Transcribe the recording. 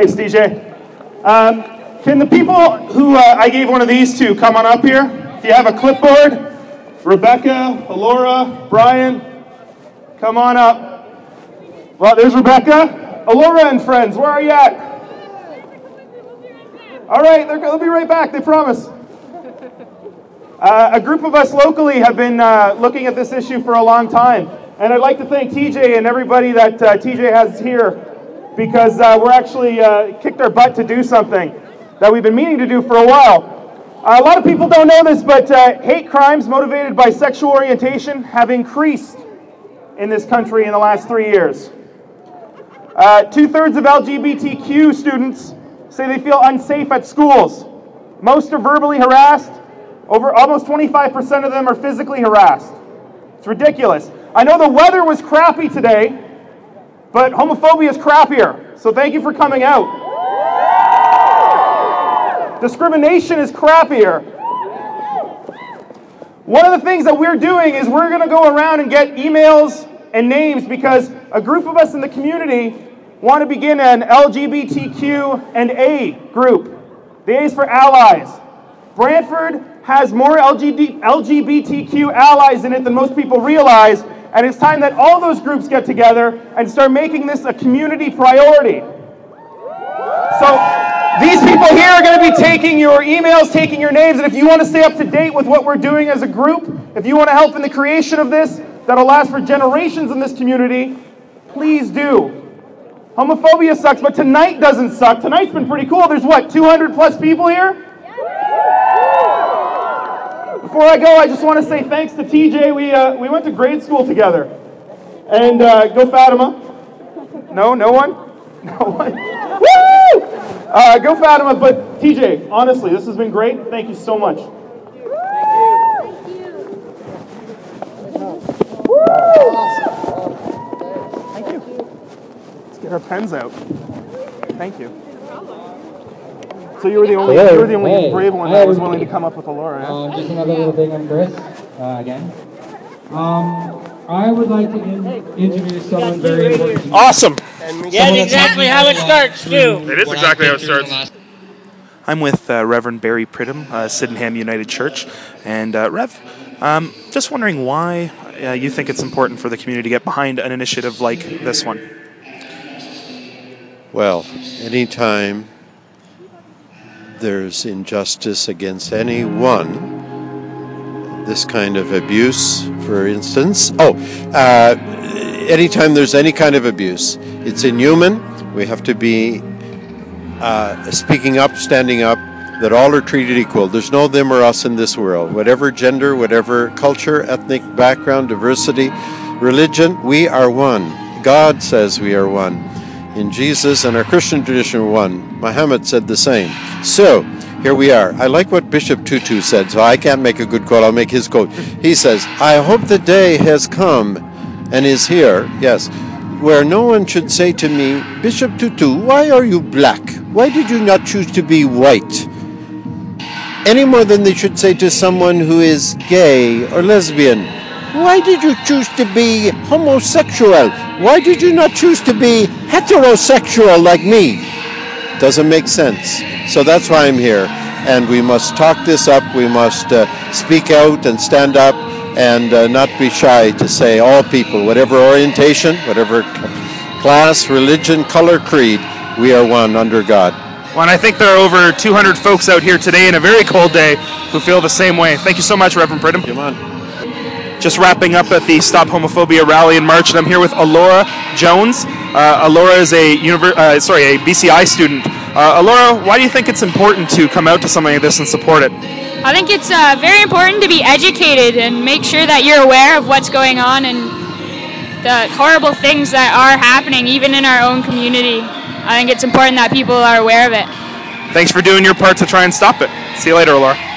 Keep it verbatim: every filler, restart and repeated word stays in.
Thanks, D J. Um, can the people who uh, I gave one of these to come on up here? If you have a clipboard, Rebecca, Alora, Brian, come on up. Well, there's Rebecca. Alora and friends, where are you at? All right, they'll be right back, they promise. Uh, a group of us locally have been uh, looking at this issue for a long time. And I'd like to thank T J and everybody that uh, T J has here, because uh, we're actually uh, kicked our butt to do something that we've been meaning to do for a while. Uh, a lot of people don't know this, but uh, hate crimes motivated by sexual orientation have increased in this country in the last three years. Uh, two-thirds of L G B T Q students say they feel unsafe at schools. Most are verbally harassed. Over almost twenty-five percent of them are physically harassed. It's ridiculous. I know the weather was crappy today, but homophobia is crappier. So thank you for coming out. Discrimination is crappier. One of the things that we're doing is we're going to go around and get emails and names because a group of us in the community want to begin an L G B T Q and A group. The A is for allies. Brantford has more L G B T Q allies in it than most people realize, and it's time that all those groups get together and start making this a community priority. So these people here are going to be taking your emails, taking your names, and if you want to stay up to date with what we're doing as a group, if you want to help in the creation of this that'll last for generations in this community, please do. Homophobia sucks, but tonight doesn't suck. Tonight's been pretty cool. There's what, two hundred plus people here? Before I go, I just want to say thanks to T J. We uh, we went to grade school together. And uh, go Fatima. No, no one? No one? Woo! Uh, go Fatima, but T J, honestly, this has been great. Thank you so much. Thank you. Thank you. Let's get our pens out. Thank you. So you were the only, Hello. you were the only Hey. brave one Hi, that was everybody. willing to come up with Alora. Eh? Um, just another little thing on Chris, uh, again. Um, I would like to in- introduce someone very important. Awesome. Yeah, that's exactly how it starts, too. It is exactly how it starts. I'm with uh, Reverend Barry Pridham, uh, Sydenham United Church. And uh, Rev, um, just wondering why uh, you think it's important for the community to get behind an initiative like this one. Well, anytime there's injustice against anyone, this kind of abuse, for instance. Oh, uh, anytime there's any kind of abuse, it's inhuman. We have to be uh, speaking up, standing up, that all are treated equal. There's no them or us in this world. Whatever gender, whatever culture, ethnic background, diversity, religion, we are one. God says we are one. In Jesus and our Christian tradition, we're one. Muhammad said the same. So, here we are. I like what Bishop Tutu said, so I can't make a good quote. I'll make his quote. He says, I hope the day has come and is here, yes, where no one should say to me, Bishop Tutu, why are you black? Why did you not choose to be white? Any more than they should say to someone who is gay or lesbian, why did you choose to be homosexual? Why did you not choose to be heterosexual like me? Doesn't make sense. So that's why I'm here. And we must talk this up. We must uh, speak out and stand up and uh, not be shy to say all people, whatever orientation, whatever class, religion, color, creed, we are one under God. Well, and I think there are over two hundred folks out here today in a very cold day who feel the same way. Thank you so much, Reverend Pridham. Come on. Just wrapping up at the Stop Homophobia rally and march, and I'm here with Alora Jones. Uh, Alora is a univer- uh, sorry, a B C I student. Uh, Alora, why do you think it's important to come out to something like this and support it? I think it's uh, very important to be educated and make sure that you're aware of what's going on and the horrible things that are happening even in our own community. I think it's important that people are aware of it. Thanks for doing your part to try and stop it. See you later, Alora.